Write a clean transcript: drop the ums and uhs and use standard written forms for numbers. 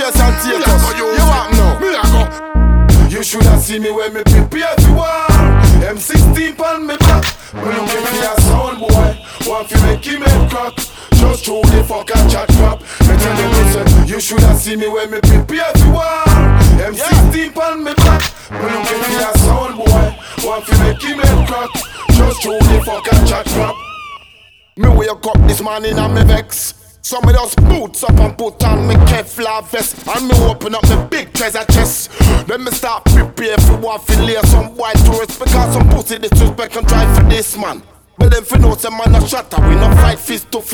face and take us. You want now? Me a go. You shoulda seen me when me prepare for war. M16 pan me back. Me looking for a sound boy. Want fi make him head crack. Just throw the fuck and chat crap. Me tell you listen. You shoulda seen me when me prepare for war. M16 pan me back. Me looking for a sound boy. Want fi make him head crack. Just throw the fuck and chat crap. Me wake up this morning and me vex. Some of those boots up and put on me Kevlar vest. And me open up me big treasure chest. Then me start prepare for what fi lay some white tourists. Because some pussy disrespect and try for this man. But them fi know some man a shatter. We no fight fist to fist.